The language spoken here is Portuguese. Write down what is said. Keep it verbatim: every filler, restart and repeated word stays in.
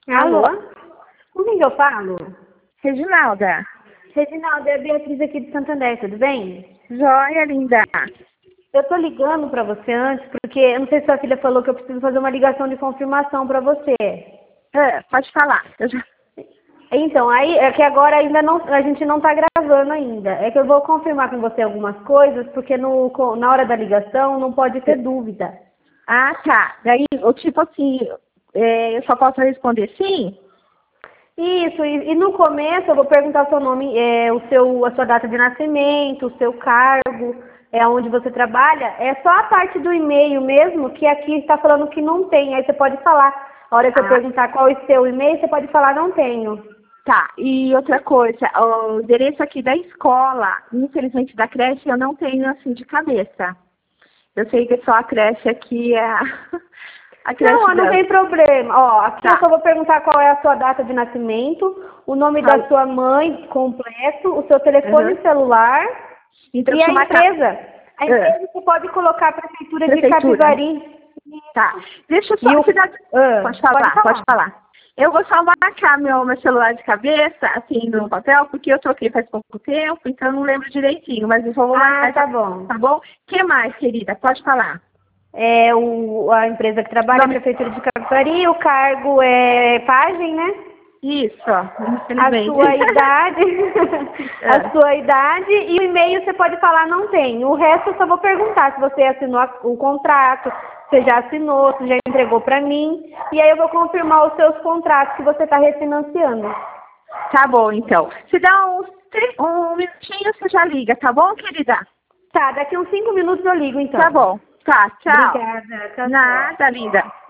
Alô? Alô? Com quem que eu falo? Reginalda. Reginalda, é a Beatriz aqui de Santander, tudo bem? Joia, linda. Eu tô ligando pra você antes, porque eu não sei se sua filha falou que eu preciso fazer uma ligação de confirmação pra você. É, pode falar. Eu já... Então, aí é que agora ainda não, a gente não tá gravando ainda. É que eu vou confirmar com você algumas coisas, porque no, na hora da ligação não pode ter dúvida. Ah, tá. Daí, o tipo assim, é, eu só posso responder sim? Isso, e, e no começo eu vou perguntar o seu nome, é, o seu, a sua data de nascimento, o seu cargo, é onde você trabalha. É só a parte do e-mail mesmo, que aqui está falando que não tem. Aí você pode falar. A hora que eu Ah, perguntar qual é o seu e-mail, você pode falar não tenho. tá. E outra coisa, o endereço aqui da escola, infelizmente da creche, eu não tenho assim de cabeça. Eu sei que só a creche aqui é a, a creche Não, não da... tem problema. Ó, aqui eu Tá. só vou perguntar qual é a sua data de nascimento, o nome Tá. da sua mãe completo, o seu telefone Uhum. celular Então, e deixa a eu marcar. empresa. A Ah, empresa você pode colocar a Prefeitura de prefeitura. Capivari. Tá. Deixa eu E só... o... Cidade... Ah, Pode pode falar, pode falar. falar. Eu vou só marcar meu, meu celular de cabeça, assim, no papel, porque eu troquei faz pouco tempo, então eu não lembro direitinho, mas eu só vou Ah, marcar, tá já, bom. tá bom? O que mais, querida? Pode falar. É o, a empresa que trabalha é a Nome... Prefeitura de Capivari, o cargo é pajem, né? Isso, A infelizmente. sua idade, a É. sua idade e o e-mail você pode falar não tem. O resto eu só vou perguntar se você assinou a- o contrato, se já assinou, se já entregou para mim. E aí eu vou confirmar os seus contratos que você está refinanciando. Tá bom, então. Se dá uns tri- um minutinho, você já liga, tá bom, querida? Tá, daqui uns cinco minutos eu ligo Tá então. bom. Tá, tchau. Obrigada. Tchau, tchau. Nada, linda.